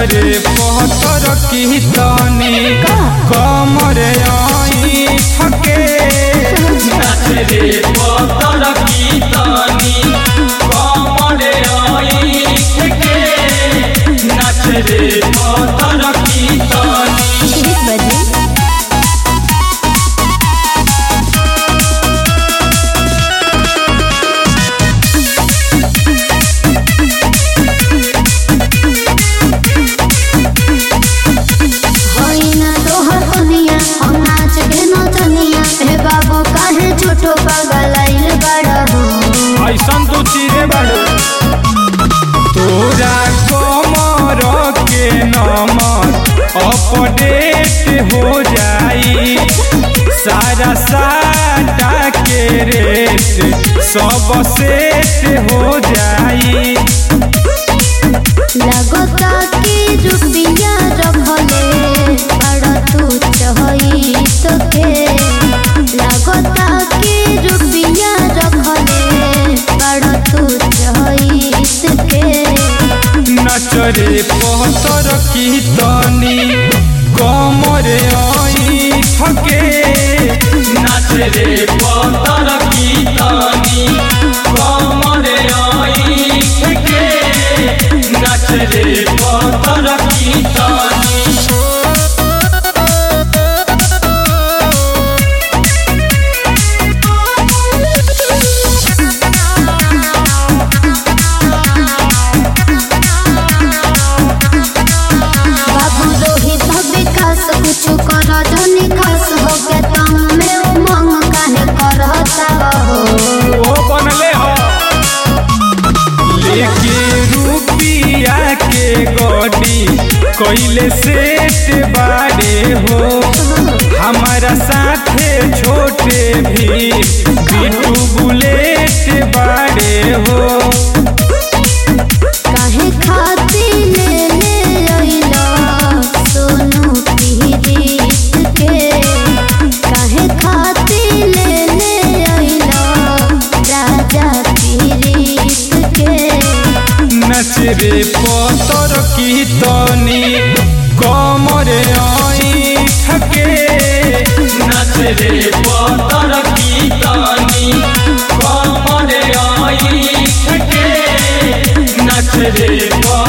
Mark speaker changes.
Speaker 1: रे पत्थर की तनी कमरे आई थके नाच रे पत्थर की तनी कमरे आई थके नाच रे पत्थर की तनी। ऐसन तू चीरे बड़ो तोरा कमर के नंबर अपडेट हो जाई सारा साटा के रेट सब सेट हो जाई।
Speaker 2: लगता कि रुपया रखले बड़ा तू चाही तो के लगता कि रुपया रखले बड़ा तू चाही तो के
Speaker 1: नाच रे पत्थर की तनी कमरे आई थके नाच रे पत्थर की तनी कमरे आई थके नाच रे पत्थर की तनी। कैले सेट बारे हो हमारा साथे छोटे भी बिटू बुलेट बारे हो।
Speaker 2: काहे खाती ले आइला सोनू पीरीत के काहे खाती ले आइला राजा पीरीत के
Speaker 1: नाच रे पत्थर की तनी कमरे आई थके नाच रे पत्थर की तनी कमरे आई थके नाच रे।